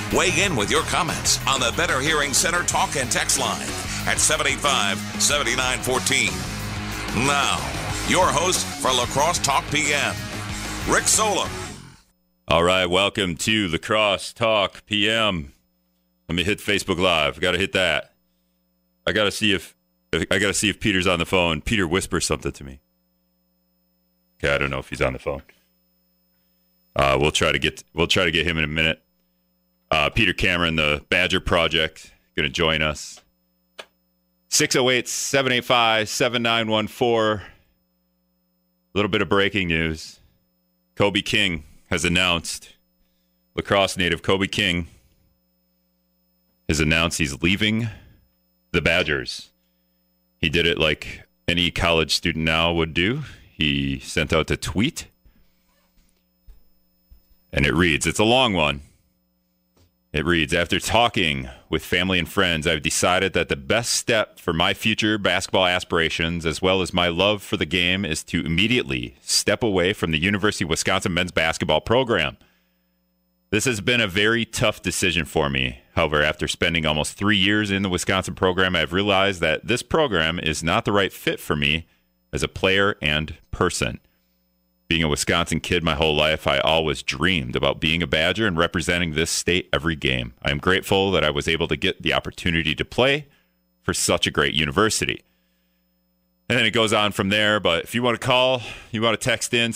Weigh in with your comments on the Better Hearing Center talk and text line at 785-7914. Now, your host for Lacrosse Talk PM, Rick Solem. All right, welcome to Lacrosse Talk PM. Let me hit Facebook Live. Got to hit that. I got to see if Peter's on the phone. Peter whispers something to me. Okay, I don't know if he's on the phone. We'll try to get him in a minute. Peter Cameron, the Badger Project, going to join us. 608-785-7914. A little bit of breaking news. Kobe King has announced, lacrosse native Kobe King has announced he's leaving the Badgers. He did it like any college student now would do. He sent out a tweet, and it reads, it's a long one. It reads, after talking with family and friends, I've decided that the best step for my future basketball aspirations, as well as my love for the game, is to immediately step away from the University of Wisconsin men's basketball program. This has been a very tough decision for me. However, after spending almost 3 years in the Wisconsin program, I've realized that this program is not the right fit for me as a player and person. Being a Wisconsin kid my whole life, I always dreamed about being a Badger and representing this state every game. I am grateful that I was able to get the opportunity to play for such a great university. And then it goes on from there, but if you want to call, you want to text in,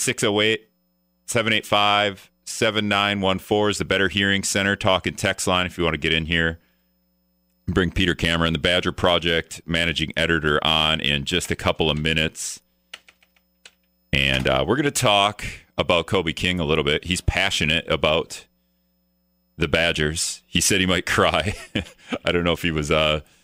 608-785-7914 is the Better Hearing Center talk and text line if you want to get in here. Bring Peter Cameron, the Badger Project managing editor, on in just a couple of minutes. And we're going to talk about Kobe King a little bit. He's passionate about the Badgers. He said he might cry. I don't know if he was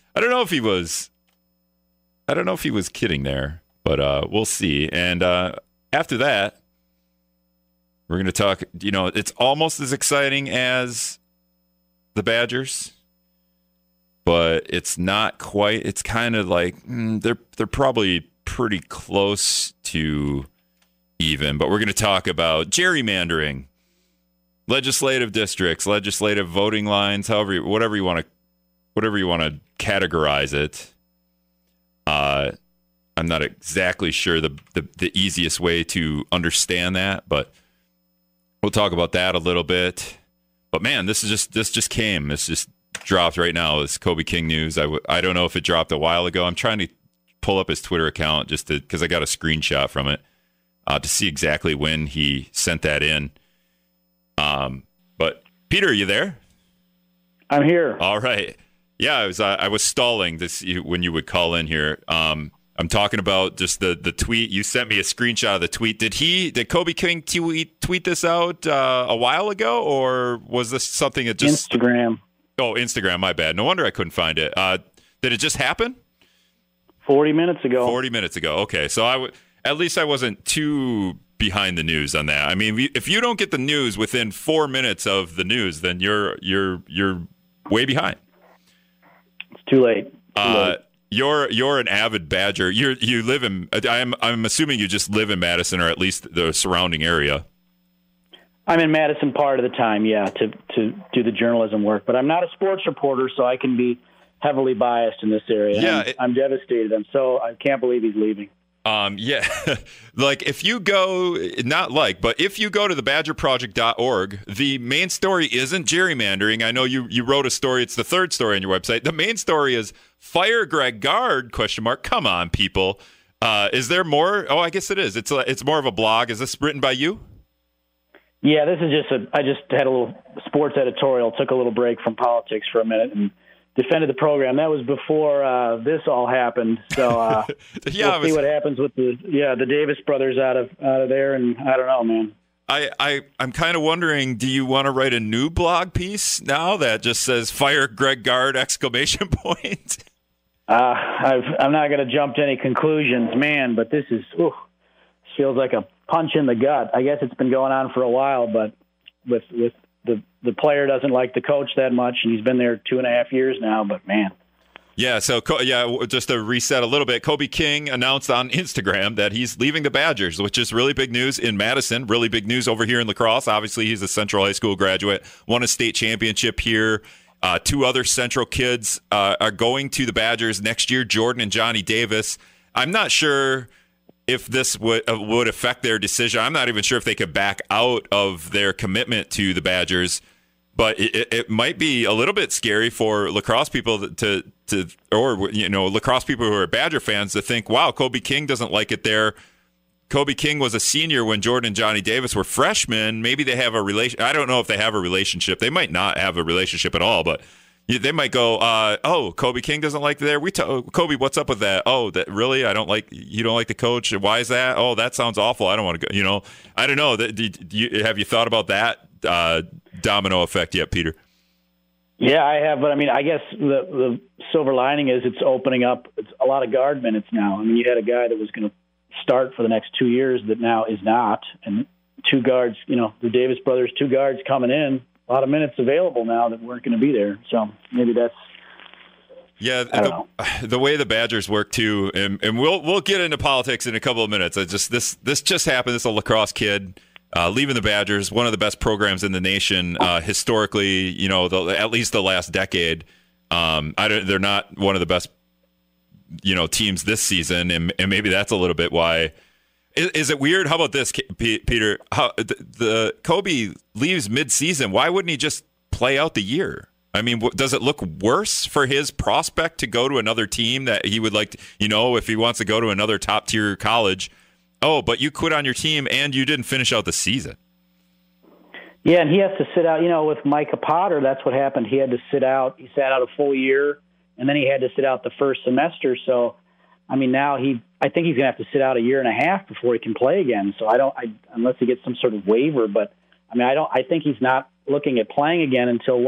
kidding there, but we'll see. And after that, we're going to talk, it's almost as exciting as the Badgers, but it's not quite. It's kind of like they're probably pretty close to even, but we're going to talk about gerrymandering, legislative districts, legislative voting lines, whatever you want to categorize it. I'm not exactly sure the easiest way to understand that, but we'll talk about that a little bit. But man, this just came. This just dropped right now. This Kobe King news. I don't know if it dropped a while ago. I'm trying to pull up his Twitter account just because I got a screenshot from it. To see exactly when he sent that in. But Peter, are you there? I'm here. All right. Yeah, I was stalling this when you would call in here. I'm talking about just the tweet. You sent me a screenshot of the tweet. Did Kobe King tweet this out a while ago, or was this something that just Instagram? Oh, Instagram. My bad. No wonder I couldn't find it. Did it just happen? 40 minutes ago. 40 minutes ago. Okay, so at least I wasn't too behind the news on that. I mean, if you don't get the news within 4 minutes of the news, then you're way behind. It's too late. You're an avid Badger. You live in. I'm assuming you just live in Madison, or at least the surrounding area. I'm in Madison part of the time, yeah, to do the journalism work. But I'm not a sports reporter, so I can be heavily biased in this area. Yeah, I'm devastated. I can't believe he's leaving. Yeah, if you go to the badgerproject.org, the main story isn't gerrymandering. I know you wrote a story. It's the third story on your website. The main story is fire Greg Gard, ? Come on, people. Is there more? Oh, I guess it is. It's more of a blog. Is this written by you? Yeah, this is I just had a little sports editorial, took a little break from politics for a minute and defended the program. That was before this all happened. So we'll see what happens with the Davis brothers out of there. And I don't know, man. I'm kind of wondering, do you want to write a new blog piece now that just says "Fire Greg Gard!" ? I'm not going to jump to any conclusions, man. But this feels like a punch in the gut. I guess it's been going on for a while, but with the player doesn't like the coach that much, and he's been there 2.5 years now. But man, Yeah, so just to reset a little bit, Kobe King announced on Instagram that he's leaving the Badgers, which is really big news in Madison, really big news over here in La Crosse. Obviously, he's a Central High School graduate, won a state championship here. Two other Central kids are going to the Badgers next year, Jordan and Johnny Davis. I'm not sure if this would affect their decision. I'm not even sure if they could back out of their commitment to the Badgers. But it might be a little bit scary for La Crosse people or La Crosse people who are Badger fans to think, wow, Kobe King doesn't like it there. Kobe King was a senior when Jordan and Johnny Davis were freshmen. Maybe they have a relation. I don't know if they have a relationship. They might not have a relationship at all, but they might go, oh, Kobe King doesn't like it there. Kobe, what's up with that? Oh, that really? You don't like the coach? Why is that? Oh, that sounds awful. I don't want to go. I don't know. Have you thought about that domino effect yet, Peter? Yeah, I have, but I guess the silver lining is it's opening up. It's a lot of guard minutes now. You had a guy that was going to start for the next 2 years that now is not, and two guards. The Davis brothers, two guards coming in. A lot of minutes available now that weren't going to be there. So maybe that's. Yeah, the way the Badgers work too, and we'll get into politics in a couple of minutes. This just happened. This is a La Crosse kid. Leaving the Badgers, one of the best programs in the nation historically. At least the last decade. They're not one of the best, teams this season, and maybe that's a little bit why. Is it weird? How about this, Peter? How the Kobe leaves mid-season? Why wouldn't he just play out the year? Does it look worse for his prospect to go to another team that he would like? If he wants to go to another top-tier college. Oh, but you quit on your team and you didn't finish out the season. Yeah, and he has to sit out. With Micah Potter, that's what happened. He had to sit out. He sat out a full year, and then he had to sit out the first semester. So, now I think he's going to have to sit out a year and a half before he can play again. So unless he gets some sort of waiver. But I think he's not looking at playing again until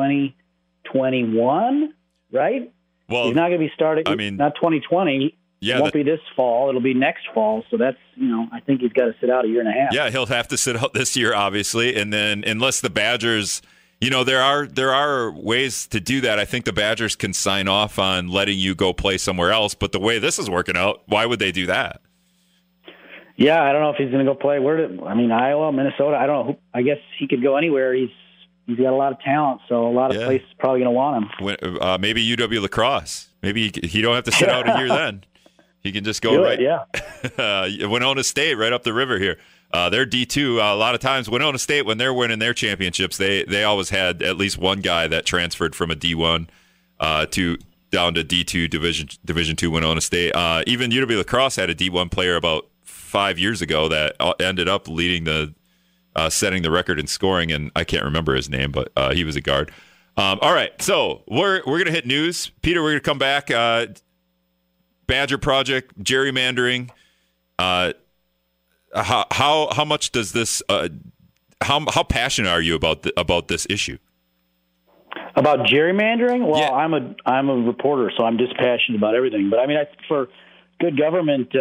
2021, right? Well, he's not going to be starting. Not 2020. Yeah, it won't be this fall. It'll be next fall. So that's, I think he's got to sit out a year and a half. Yeah, he'll have to sit out this year, obviously. And then unless the Badgers, there are ways to do that. I think the Badgers can sign off on letting you go play somewhere else. But the way this is working out, why would they do that? Yeah, I don't know if he's going to go play. Iowa, Minnesota. I don't know. I guess he could go anywhere. He's got a lot of talent, so a lot of places probably going to want him. Maybe UW La Crosse. Maybe he don't have to sit out a year then. He can just go right. Yeah. Winona State, right up the river here. They're D2. A lot of times, Winona State, when they're winning their championships, they always had at least one guy that transferred from a D1 down to D2 Division 2 Winona State. Even UW La Crosse had a D1 player about 5 years ago that ended up leading setting the record in scoring, and I can't remember his name, but he was a guard. All right, so we're gonna hit news. Peter, we're gonna come back. Badger Project, gerrymandering. How much does this? How passionate are you about this issue? About gerrymandering? Well, yeah. I'm a reporter, so I'm just passionate about everything. But for good government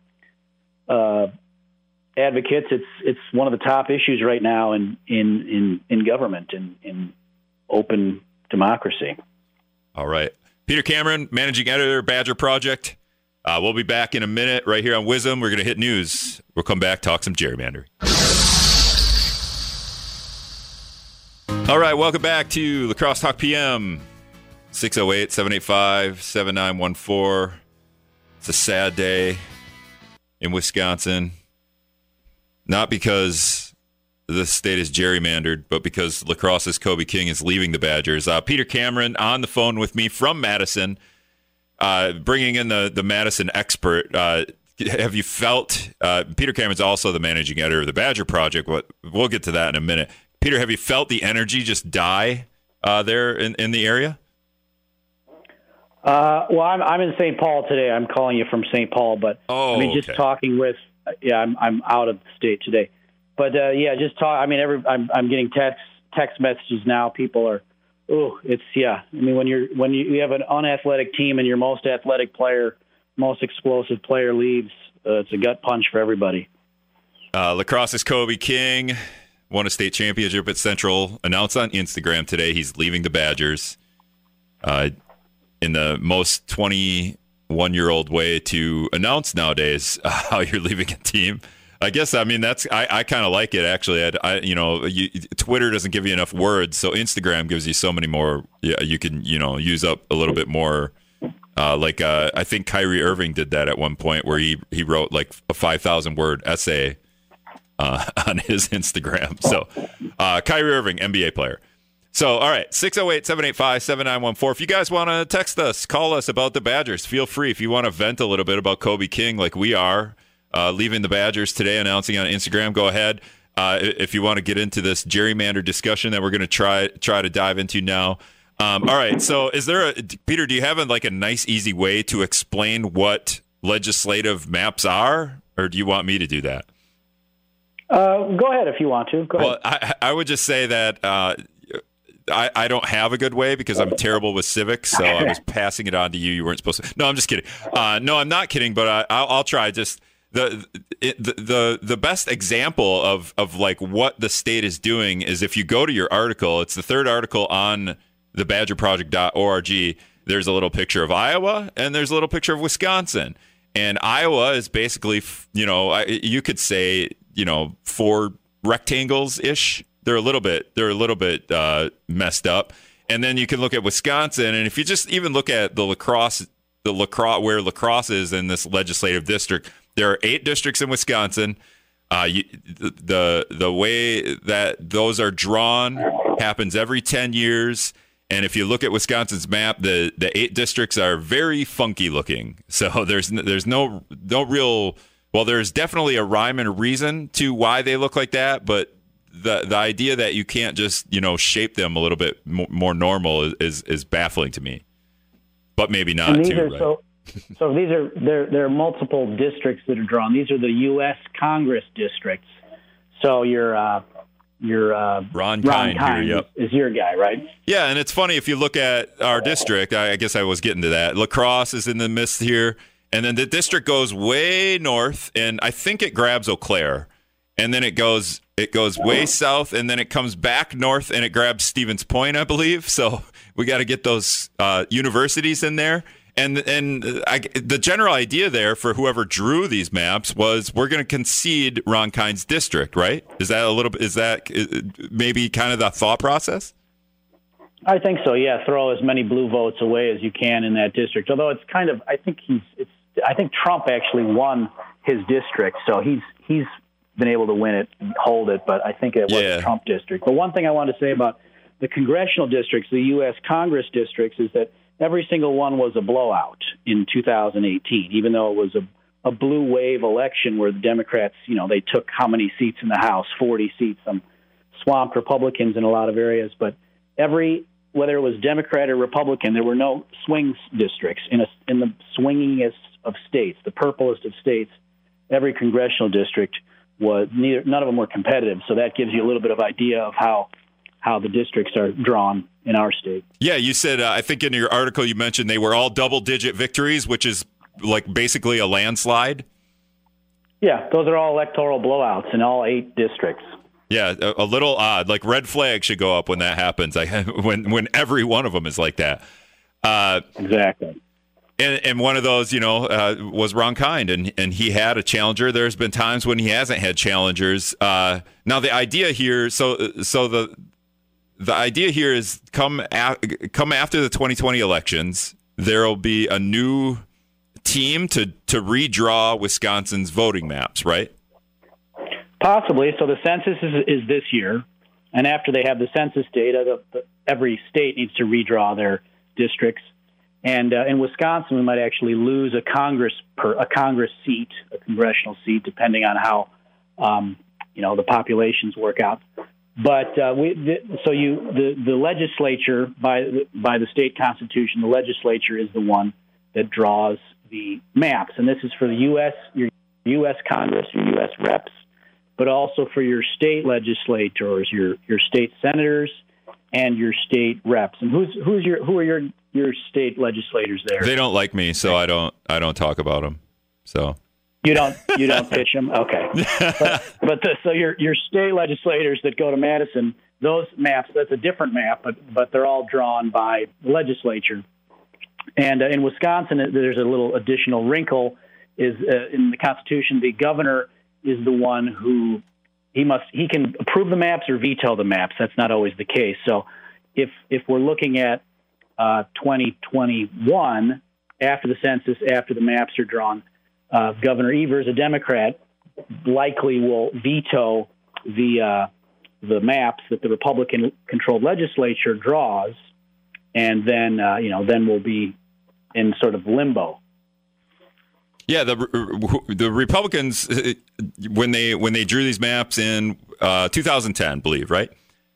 advocates, it's one of the top issues right now in government in open democracy. All right, Peter Cameron, managing editor, Badger Project. We'll be back in a minute right here on WIZM. We're going to hit news. We'll come back, talk some gerrymandering. All right, welcome back to La Crosse Talk PM, 608-785-7914. It's a sad day in Wisconsin, not because the state is gerrymandered, but because La Crosse's Kobe King is leaving the Badgers. Peter Cameron on the phone with me from Madison. Bringing in the Madison expert, have you felt Peter Cameron's also the managing editor of the Badger Project? We'll get to that in a minute. Peter, have you felt the energy just die there in the area? Well, I'm in St. Paul today. I'm calling you from St. Paul, but just talking with I'm out of the state today, but just talk. I'm getting text messages now. People are. Oh, it's when you have an unathletic team and your most athletic player, most explosive player leaves, it's a gut punch for everybody. La Crosse's Kobe King won a state championship at Central. Announced on Instagram today he's leaving the Badgers. in the most 21-year-old way to announce nowadays how you're leaving a team. I guess, I mean, I kind of like it, actually. Twitter doesn't give you enough words, so Instagram gives you so many more. Yeah, you can, use up a little bit more. I think Kyrie Irving did that at one point where he wrote like a 5,000-word essay on his Instagram. So Kyrie Irving, NBA player. So, all right, 608-785-7914. If you guys want to text us, call us about the Badgers, feel free. If you want to vent a little bit about Kobe King like we are, leaving the Badgers today, announcing on Instagram, go ahead. If you want to get into this gerrymander discussion that we're going to try to dive into now. All right, so Peter, do you have a nice, easy way to explain what legislative maps are, or do you want me to do that? Go ahead if you want to. Go ahead. Well, I would just say that I don't have a good way because I'm terrible with civics, so I was passing it on to you. You weren't supposed to. No, I'm just kidding. No, I'm not kidding, but I'll try. Just the best example of like what the state is doing is if you go to your article. It's the third article on the badgerproject.org. There's a little picture of Iowa and there's a little picture of Wisconsin. And Iowa is basically, you could say, 4 rectangles ish. They're a little bit messed up. And then you can look at Wisconsin, and if you just even look at the lacrosse where lacrosse is in this legislative district, there are 8 districts in Wisconsin. The way that those are drawn happens every 10 years. And if you look at Wisconsin's map, the 8 districts are very funky looking. So there's no real. Well, there's definitely a rhyme and reason to why they look like that, but the idea that you can't just shape them a little bit more normal is baffling to me. But maybe not too, right? So these are there are multiple districts that are drawn. These are the U.S. Congress districts. So your Ron Kind here, is your guy, right? Yeah, and it's funny if you look at our district. I guess I was getting to that. Lacrosse is in the midst here, and then the district goes way north, and I think it grabs Eau Claire, and then it goes way south, and then it comes back north, and it grabs Stevens Point, I believe. So we got to get those universities in there. And the general idea there for whoever drew these maps was we're going to concede Ron Kind's district, right? Is that maybe kind of the thought process? I think so. Yeah, throw as many blue votes away as you can in that district. Although it's kind of, I think Trump actually won his district, so he's been able to win it and hold it. But I think it was a Trump district. But one thing I want to say about the congressional districts, the U.S. Congress districts, is that every single one was a blowout in 2018, even though it was a blue wave election where the Democrats, they took how many seats in the House? 40 seats. Some swamped Republicans in a lot of areas. But whether it was Democrat or Republican, there were no swing districts in the swingingest of states, the purplest of states. Every congressional district was none of them were competitive. So that gives you a little bit of idea of how the districts are drawn in our state. Yeah, you said, I think in your article you mentioned they were all double-digit victories, which is like basically a landslide. Yeah, those are all electoral blowouts in all 8 districts. Yeah, a little odd. Like red flag should go up when that happens. When every one of them is like that. Exactly. And one of those, was Ron Kind, and he had a challenger. There's been times when he hasn't had challengers. Now the idea here, the idea here is come after the 2020 elections, there will be a new team to redraw Wisconsin's voting maps, right? Possibly. So the census is this year, and after they have the census data, every state needs to redraw their districts. And in Wisconsin, we might actually lose a Congress seat, a congressional seat, depending on how the populations work out. But the legislature, by the state constitution, the legislature is the one that draws the maps, and this is for your U.S. Congress, your U.S. reps, but also for your state legislators, your state senators, and your state reps. And who are your state legislators there? They don't like me, so I don't talk about them. So. You don't pitch them? Okay. So your state legislators that go to Madison, those maps, that's a different map, but they're all drawn by the legislature. And in Wisconsin, there's a little additional wrinkle is in the Constitution. The governor is the one who he can approve the maps or veto the maps. That's not always the case. So if we're looking at 2021, after the census, after the maps are drawn, Governor Evers, a Democrat, likely will veto the maps that the Republican-controlled legislature draws, and then then we'll be in sort of limbo. Yeah, the Republicans when they drew these maps in 2010, I believe, right?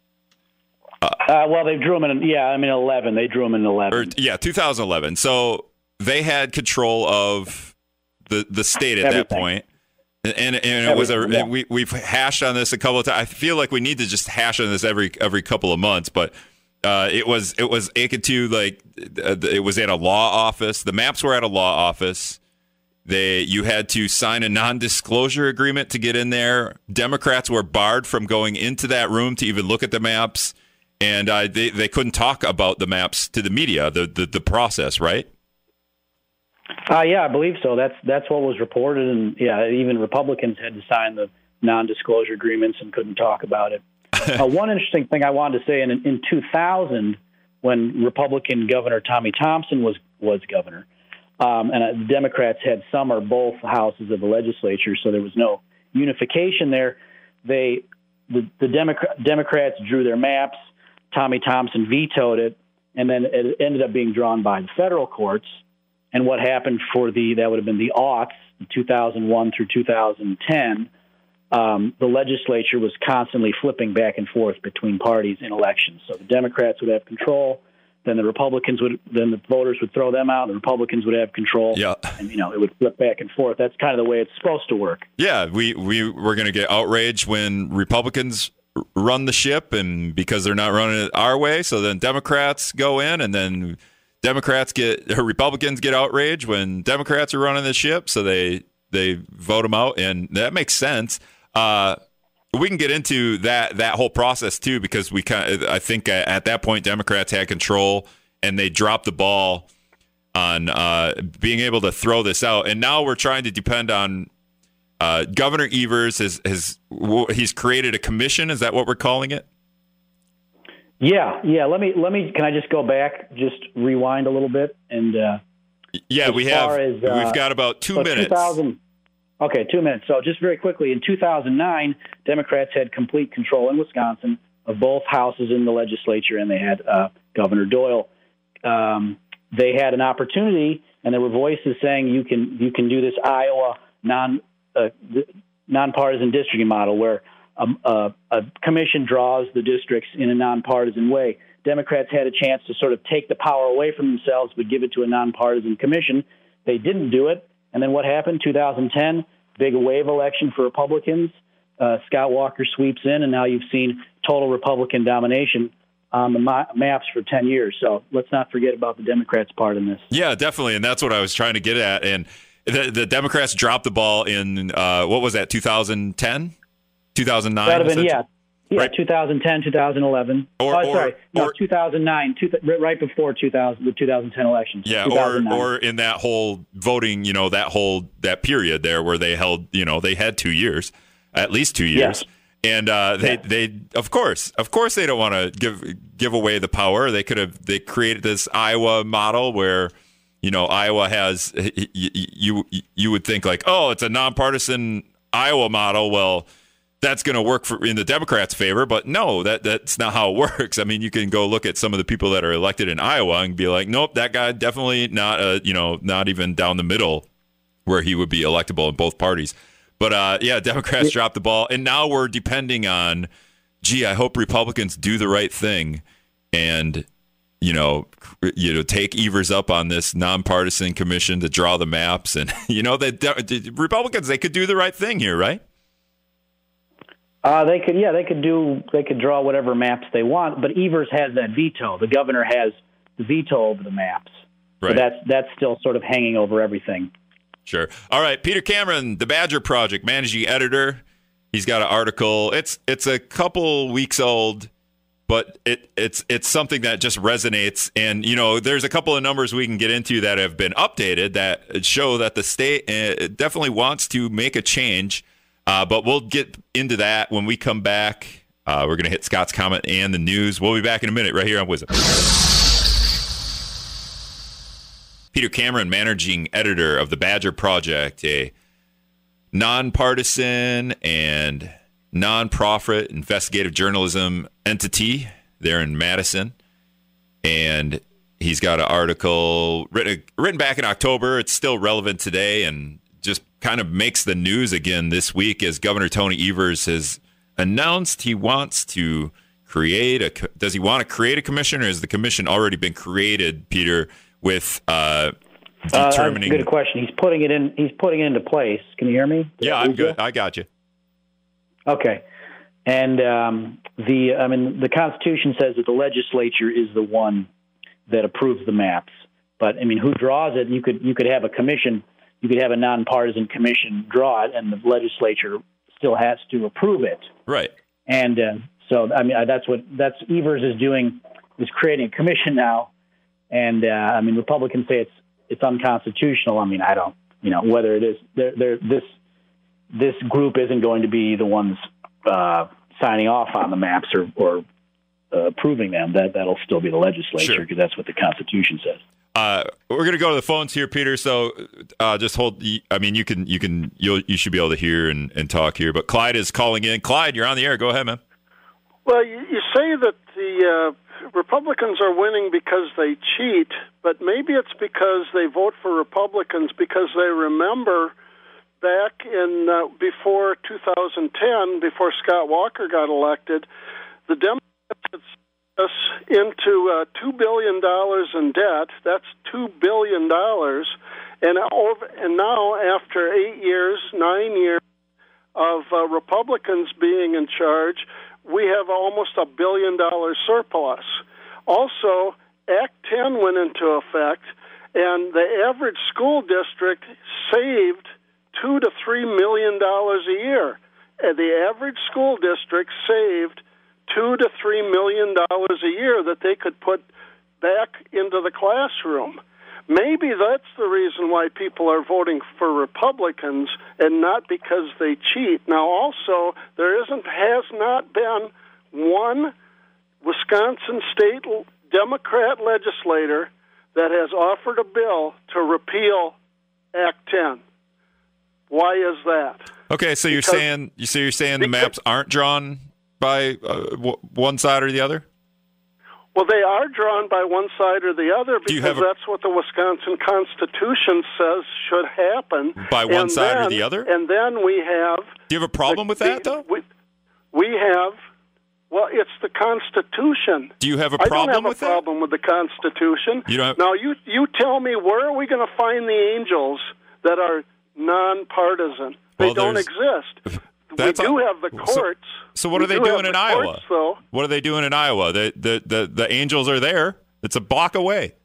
Well, they drew them in 11. They drew them in 11. 2011. So they had control of the state at that point. And it was we've hashed on this a couple of times. I feel like we need to just hash on this every couple of months, but it was ACA2, like it was at a law office. The maps were at a law office. You had to sign a non-disclosure agreement to get in there. Democrats were barred from going into that room to even look at the maps, and they couldn't talk about the maps to the media. The process, right? Yeah, I believe so. That's what was reported, and even Republicans had to sign the non-disclosure agreements and couldn't talk about it. One interesting thing I wanted to say: in 2000, when Republican Governor Tommy Thompson was governor, and the Democrats had some or both houses of the legislature, so there was no unification there. The Democrats drew their maps. Tommy Thompson vetoed it, and then it ended up being drawn by the federal courts. And what happened that would have been the aughts, 2001 through 2010, the legislature was constantly flipping back and forth between parties in elections. So the Democrats would have control, then the voters would throw them out, the Republicans would have control, and it would flip back and forth. That's kind of the way it's supposed to work. Yeah, we're going to get outraged when Republicans run the ship, and because they're not running it our way, so then Democrats go in, and then Republicans get outraged when Democrats are running the ship, so they vote them out, and that makes sense. We can get into that whole process too, because I think at that point Democrats had control and they dropped the ball on being able to throw this out, and now we're trying to depend on Governor Evers. He's created a commission. Is that what we're calling it? Yeah. Let me. Can I just go back, just rewind a little bit, and we've got about 2 minutes. 2 minutes. So just very quickly, in 2009, Democrats had complete control in Wisconsin of both houses in the legislature, and they had Governor Doyle. They had an opportunity, and there were voices saying you can do this Iowa nonpartisan districting model where a commission draws the districts in a nonpartisan way. Democrats had a chance to sort of take the power away from themselves but give it to a nonpartisan commission. They didn't do it. And then what happened? 2010, big wave election for Republicans. Scott Walker sweeps in, and now you've seen total Republican domination on the maps for 10 years. So let's not forget about the Democrats' part in this. Yeah, definitely. And that's what I was trying to get at. And the Democrats dropped the ball in, what was that, 2010? 2009? That would have been, right? 2010, 2011. 2009, right before the 2010 elections. Yeah, or in that whole voting, that period there where they held, they had 2 years, at least 2 years. Yes. And they of course they don't want to give away the power. They created this Iowa model where, Iowa has, you would think like, oh, it's a nonpartisan Iowa model. Well, that's going to work in the Democrats' favor, but no, that's not how it works. I mean, you can go look at some of the people that are elected in Iowa and be like, nope, that guy definitely not, not even down the middle where he would be electable in both parties. But Democrats dropped the ball, and now we're depending on, I hope Republicans do the right thing and take Evers up on this nonpartisan commission to draw the maps, and the Republicans, they could do the right thing here, right? They could draw whatever maps they want, but Evers has that veto. The governor has the veto over the maps. Right. So that's still sort of hanging over everything. Sure. All right, Peter Cameron, the Badger Project managing editor. He's got an article. It's a couple weeks old. but it's something that just resonates. And, there's a couple of numbers we can get into that have been updated that show that the state definitely wants to make a change. But we'll get into that when we come back. We're going to hit Scott's comment and the news. We'll be back in a minute right here on WIZM. Peter Cameron, managing editor of the Badger Project, a nonpartisan and nonprofit investigative journalism entity there in Madison. And he's got an article written back in October. It's still relevant today and just kind of makes the news again this week as Governor Tony Evers has announced he wants to does he want to create a commission, or has the commission already been created, Peter, with determining? That's a good question. He's putting it into place. Can you hear me? Yeah, I'm good. I got you. Okay. And the Constitution says that the legislature is the one that approves the maps. But who draws it? You could have a commission. You could have a nonpartisan commission draw it, and the legislature still has to approve it. Right. And so that's what Evers is doing, is creating a commission now. And Republicans say it's unconstitutional. I don't, whether it is this group isn't going to be the ones signing off on the maps or approving them. That'll still be the legislature, because that's what the Constitution says. We're going to go to the phones here, Peter. So just hold. You should be able to hear and talk here. But Clyde is calling in. Clyde, you're on the air. Go ahead, man. Well, you say that the Republicans are winning because they cheat, but maybe it's because they vote for Republicans because they remember back in before 2010, before Scott Walker got elected, the Democrats had us into $2 billion in debt. That's $2 billion. And now, after 9 years of Republicans being in charge, we have almost $1 billion surplus. Also, Act 10 went into effect, and the average school district saved $2 to $3 million a year. And the average school district saved $2 to $3 million a year that they could put back into the classroom. Maybe that's the reason why people are voting for Republicans and not because they cheat. Now, also, there has not been one Wisconsin state Democrat legislator that has offered a bill to repeal Act 10. Why is that? Okay, so you're saying the maps aren't drawn by one side or the other? Well, they are drawn by one side or the other because that's what the Wisconsin Constitution says should happen. By one side or the other? And then we have... Do you have a problem with that, though? We have... Well, it's the Constitution. Do you have a problem with that? I don't have a problem with the Constitution. Now, you tell me, where are we going to find the angels that are nonpartisan? They don't exist. We do have the courts. So what are they doing in Iowa? What are they doing in Iowa? The angels are there. It's a block away.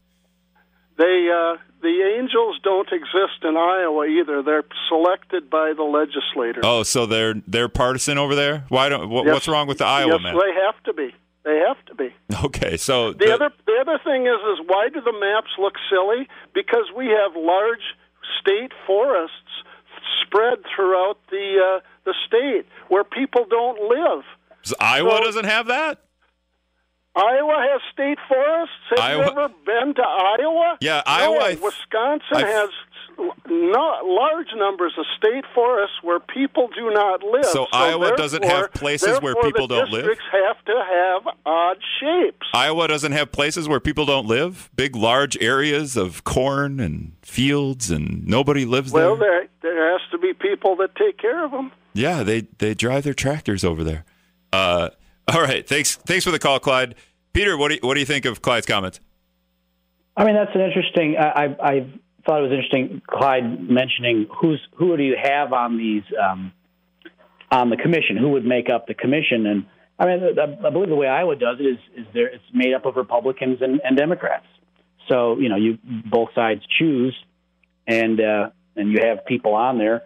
The angels don't exist in Iowa either. They're selected by the legislators. Oh, so they're partisan over there? What's wrong with the Iowa map? Yes, they have to be. They have to be. Okay, so the other thing is why do the maps look silly? Because we have large state forests spread throughout the state where people don't live. So Iowa doesn't have that? Iowa has state forests. Have you ever been to Iowa? Yeah, Iowa. No, Wisconsin has large numbers of state forests where people do not live. So Iowa doesn't have places where people don't live? Districts have to have odd shapes. Iowa doesn't have places where people don't live? Big, large areas of corn and fields and nobody lives there? Well, there has to be people that take care of them. Yeah, they drive their tractors over there. All right, thanks for the call, Clyde. Peter, what do you think of Clyde's comments? That's an interesting. I thought it was interesting, Clyde mentioning who do you have on these on the commission? Who would make up the commission? And I believe the way Iowa does it is it's made up of Republicans and Democrats. So you both sides choose, and you have people on there.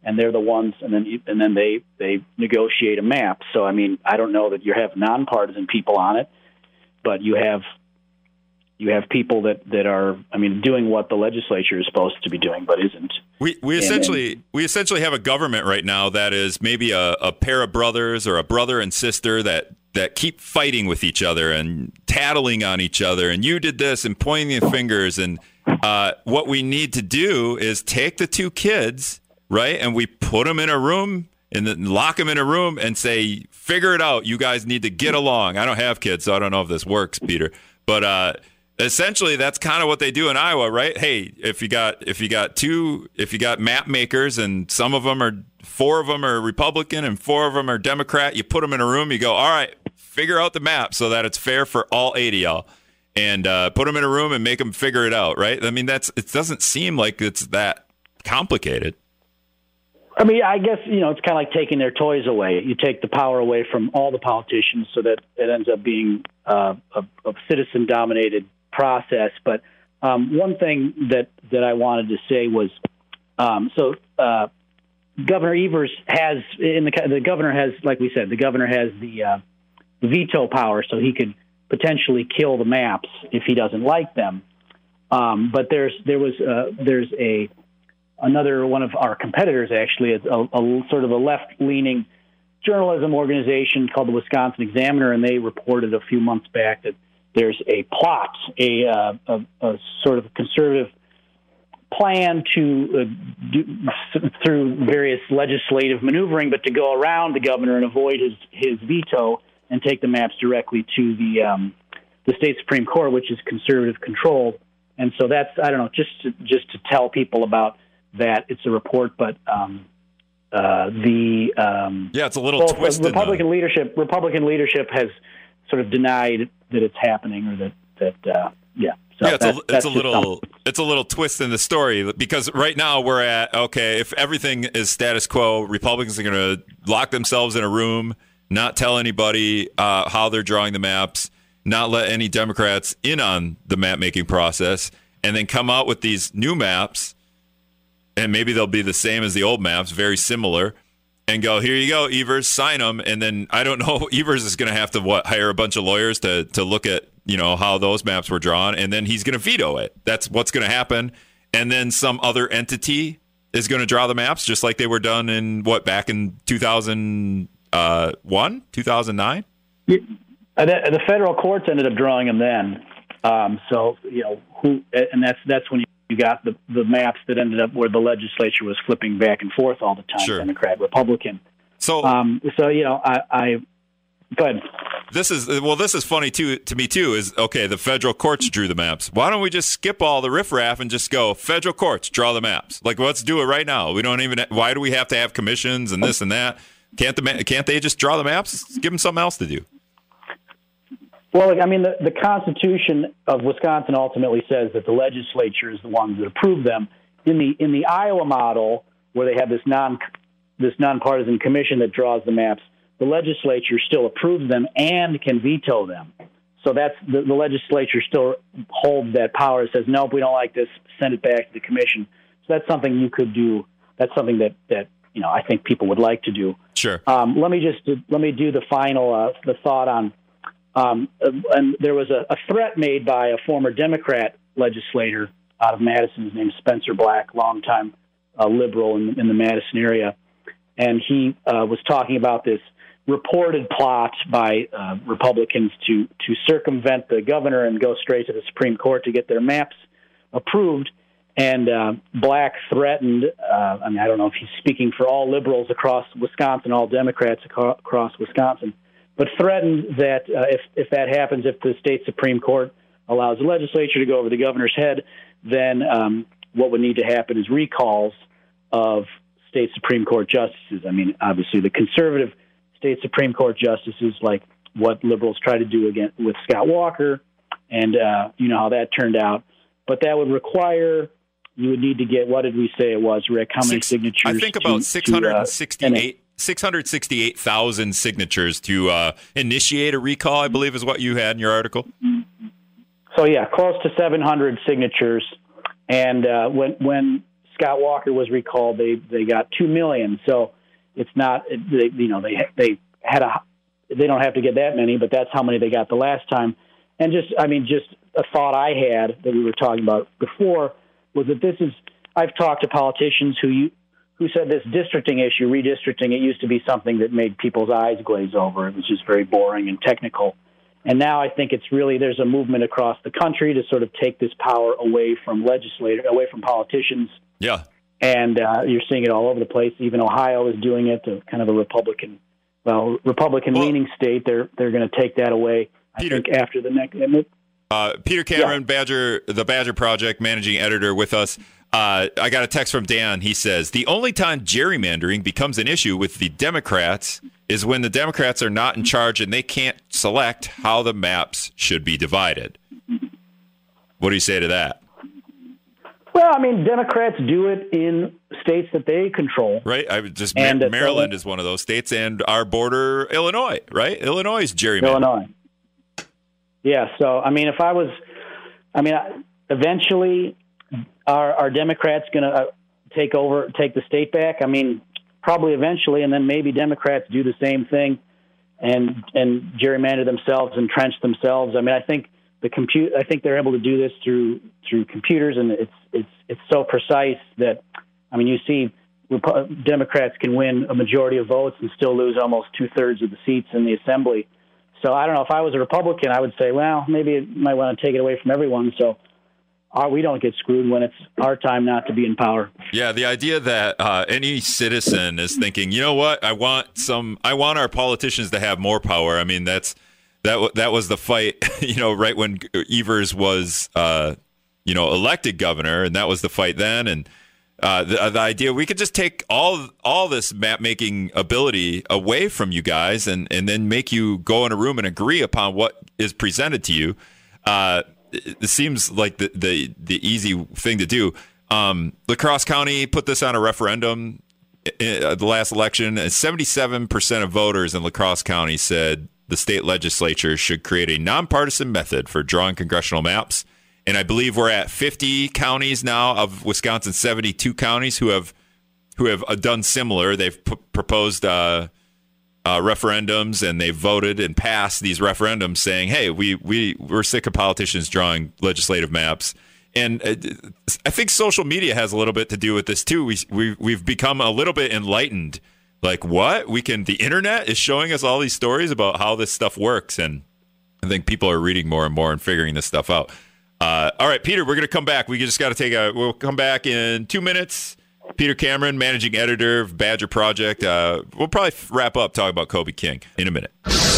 and they're the ones, and then they negotiate a map. So, I mean, I don't know that you have nonpartisan people on it, but you have people that are, I mean, doing what the legislature is supposed to be doing, but isn't. We essentially have a government right now that is maybe a pair of brothers or a brother and sister that keep fighting with each other and tattling on each other. And you did this and pointing the fingers. And what we need to do is take the two kids, right, and we put them in a room and then lock them in a room and say, figure it out. You guys need to get along. I don't have kids, so I don't know if this works, Peter. But essentially, that's kind of what they do in Iowa, right? Hey, if you got map makers, and four of them are Republican and four of them are Democrat, you put them in a room. You go, all right, figure out the map so that it's fair for all 80 y'all, and put them in a room and make them figure it out, right? I mean, it doesn't seem like it's that complicated. I mean, I guess, it's kind of like taking their toys away. You take the power away from all the politicians so that it ends up being a citizen-dominated process. But one thing that I wanted to say was, Governor Evers has, the governor has, like we said, the governor has the veto power, so he could potentially kill the maps if he doesn't like them. But there's another one of our competitors, actually, is a sort of a left-leaning journalism organization called the Wisconsin Examiner, and they reported a few months back that there's a plot, a sort of conservative plan to through various legislative maneuvering, but to go around the governor and avoid his veto and take the maps directly to the state Supreme Court, which is conservative controlled. And so that's, I don't know, just to tell people about that. It's a report, but it's a little twisted. Republican leadership has sort of denied that it's happening, or that. So it's a little twist in the story, because right now we're at, okay, if everything is status quo, Republicans are going to lock themselves in a room, not tell anybody how they're drawing the maps, not let any Democrats in on the map making process, and then come out with these new maps, and maybe they'll be the same as the old maps, very similar, and go, here you go, Evers, sign them. And then I don't know, Evers is going to have to hire a bunch of lawyers to look at how those maps were drawn, and then he's going to veto it. That's what's going to happen. And then some other entity is going to draw the maps, just like they were done back in 2001, 2009? The federal courts ended up drawing them then. And that's when you got the maps that ended up where the legislature was flipping back and forth all the time, sure. Democrat, Republican. So, go ahead. This is funny to me too. Is okay. The federal courts drew the maps. Why don't we just skip all the riffraff and just go federal courts draw the maps? Like, let's do it right now. We don't even. Why do we have to have commissions and this and that? Can't they just draw the maps? Give them something else to do. Well, I mean, the Constitution of Wisconsin ultimately says that the legislature is the ones that approve them. In the Iowa model, where they have this nonpartisan commission that draws the maps, the legislature still approves them and can veto them. So that's the legislature still holds that power. It says, nope, we don't like this, send it back to the commission. So that's something you could do. That's something that I think people would like to do. Sure. Let me do the final the thought on. And there was a threat made by a former Democrat legislator out of Madison. His name is Spencer Black, longtime liberal in the Madison area. And he was talking about this reported plot by Republicans to circumvent the governor and go straight to the Supreme Court to get their maps approved. And Black threatened, I don't know if he's speaking for all liberals across Wisconsin, all Democrats across Wisconsin, but threatened that if that happens, if the state Supreme Court allows the legislature to go over the governor's head, then what would need to happen is recalls of state Supreme Court justices. I mean, obviously, the conservative state Supreme Court justices, like what liberals tried to do again with Scott Walker, and you know how that turned out. But that would require, you would need to get, what did we say it was, Rick? How many signatures? I think about 668,000 signatures to initiate a recall, I believe is what you had in your article. So, yeah, close to 700 signatures. And when Scott Walker was recalled, they got $2 million. So it's not, they don't have to get that many, but that's how many they got the last time. And just a thought I had that we were talking about before was that I've talked to politicians who said this districting issue, redistricting, it used to be something that made people's eyes glaze over. It was just very boring and technical. And now I think there's a movement across the country to sort of take this power away from away from politicians. Yeah. And you're seeing it all over the place. Even Ohio is doing it, kind of a Republican-leaning state. They're going to take that away, Peter, I think, after the next. Peter Cameron, the Badger Project managing editor with us. I got a text from Dan. He says, the only time gerrymandering becomes an issue with the Democrats is when the Democrats are not in charge and they can't select how the maps should be divided. What do you say to that? Well, Democrats do it in states that they control. Right. Maryland is one of those states, and our border, Illinois, right? Illinois is gerrymandered. Illinois. Yeah. So, eventually, are Democrats going to take the state back? Probably eventually, and then maybe Democrats do the same thing and gerrymander themselves, entrench themselves. I think I think they're able to do this through computers, and it's so precise that you see Democrats can win a majority of votes and still lose almost 2/3 of the seats in the assembly. So I don't know. If I was a Republican, I would say, well, maybe it might want to take it away from everyone, so we don't get screwed when it's our time not to be in power. Yeah, the idea that any citizen is thinking, you know what, I want our politicians to have more power. That was the fight, right when Evers was, elected governor, and that was the fight then. And the idea we could just take all this map making ability away from you guys, and then make you go in a room and agree upon what is presented to you. It seems like the easy thing to do. La Crosse County put this on a referendum in the last election, and 77% of voters in La Crosse County said the state legislature should create a nonpartisan method for drawing congressional maps. And I believe we're at 50 counties now of Wisconsin's 72 counties who have done similar. They've proposed referendums, and they've voted and passed these referendums saying, hey, we're sick of politicians drawing legislative maps. And I think social media has a little bit to do with this too. We've become a little bit enlightened. Like, what? The internet is showing us all these stories about how this stuff works. And I think people are reading more and more and figuring this stuff out. All right, Peter, we're going to come back. We just got to we'll come back in 2 minutes. Peter Cameron, managing editor of Badger Project. We'll probably wrap up talking about Kobe King in a minute.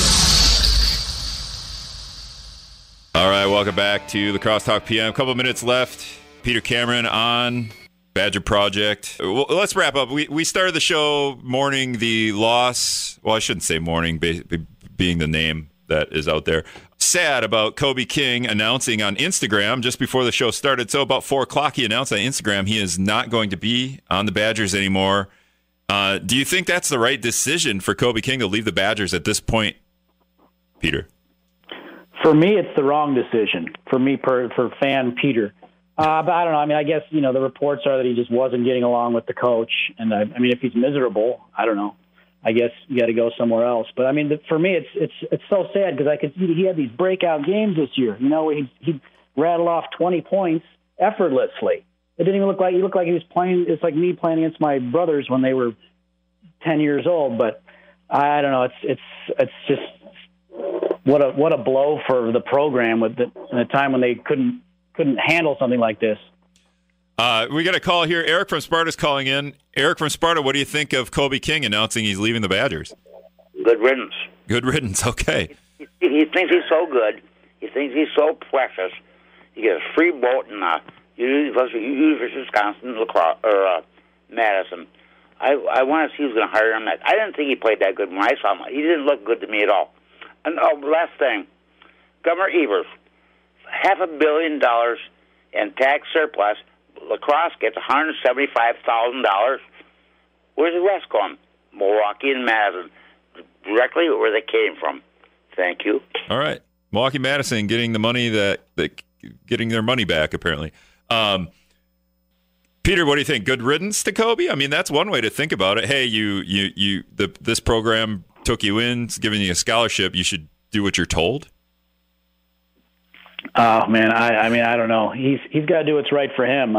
All right, welcome back to the Crosstalk PM. A couple minutes left. Peter Cameron on Badger Project. Well, let's wrap up. We started the show mourning the loss. Well, I shouldn't say mourning, being the name that is out there. Sad about Kobe King announcing on Instagram just before the show started. So about 4 o'clock, he announced on Instagram he is not going to be on the Badgers anymore. Do you think that's the right decision for Kobe King to leave the Badgers at this point, Peter? For me, it's the wrong decision. For me, for fan Peter. But I don't know. I guess, the reports are that he just wasn't getting along with the coach. And if he's miserable, I don't know. I guess you got to go somewhere else. But for me, it's so sad because he had these breakout games this year. He rattled off 20 points effortlessly. It didn't even look like he was playing. It's like me playing against my brothers when they were 10 years old. But I don't know. It's just what a blow for the program in a time when they couldn't handle something like this. We got a call here. Eric from Sparta's calling in. Eric from Sparta, what do you think of Kobe King announcing he's leaving the Badgers? Good riddance. Good riddance, okay. He thinks he's so good. He thinks he's so precious. He gets a free boat in University of Wisconsin, Madison. I want to see who's going to hire him. I didn't think he played that good when I saw him. He didn't look good to me at all. And last thing, Governor Evers, $500 million in tax surplus. La Crosse gets $175,000. Where's the rest going? Milwaukee and Madison, directly where they came from. Thank you. All right, Milwaukee, Madison, getting the money getting their money back apparently. Peter, what do you think? Good riddance to Kobe? I mean, that's one way to think about it. Hey, this program took you in, it's giving you a scholarship. You should do what you're told. Oh man, I don't know. He's got to do what's right for him.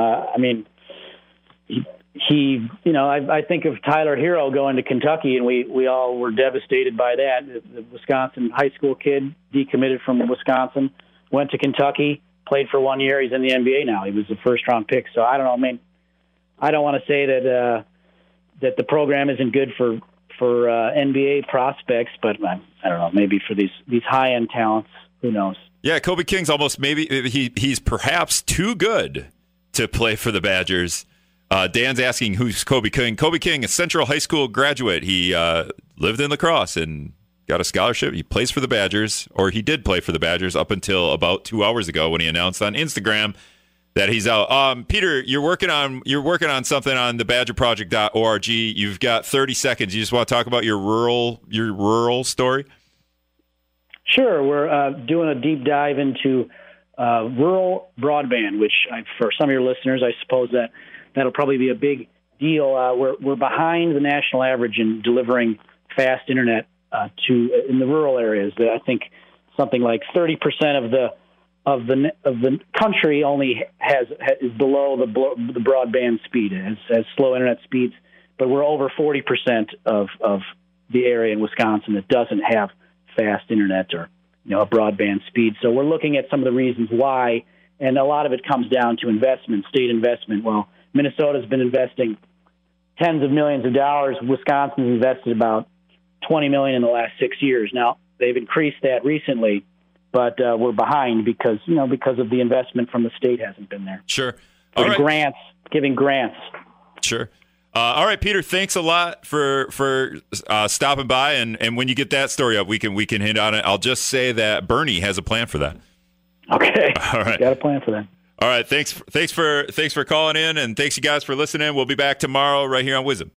I think of Tyler Hero going to Kentucky, and we all were devastated by that. The Wisconsin high school kid decommitted from Wisconsin, went to Kentucky, played for 1 year. He's in the NBA now. He was a first-round pick. So I don't know. I mean, I don't want to say that the program isn't good for NBA prospects, but I don't know. Maybe for these high-end talents, who knows? Yeah, Kobe King's almost he's perhaps too good to play for the Badgers. Dan's asking who's Kobe King. Kobe King, a Central High School graduate. He lived in La Crosse and got a scholarship. He plays for the Badgers, or he did play for the Badgers up until about 2 hours ago when he announced on Instagram that he's out. Peter, you're working on something on the badgerproject.org. You've got 30 seconds. You just want to talk about your rural story? Sure. We're doing a deep dive into rural broadband, which for some of your listeners, I suppose that'll probably be a big deal. We're behind the national average in delivering fast internet in the rural areas. I think something like 30% of the country only is below the broadband speed, has slow internet speeds, but we're over 40% of the area in Wisconsin that doesn't have fast internet or a broadband speed. So we're looking at some of the reasons why, and a lot of it comes down to investment, state investment. Well, Minnesota's been investing tens of millions of dollars. Wisconsin's invested about $20 million in the last 6 years. Now they've increased that recently, but we're behind because of the investment from the state hasn't been there. Sure. Giving grants. Sure. All right, Peter. Thanks a lot for stopping by, and when you get that story up, we can hit on it. I'll just say that Bernie has a plan for that. Okay. All right. Got a plan for that. All right. Thanks for calling in, and thanks you guys for listening. We'll be back tomorrow right here on Wisdom.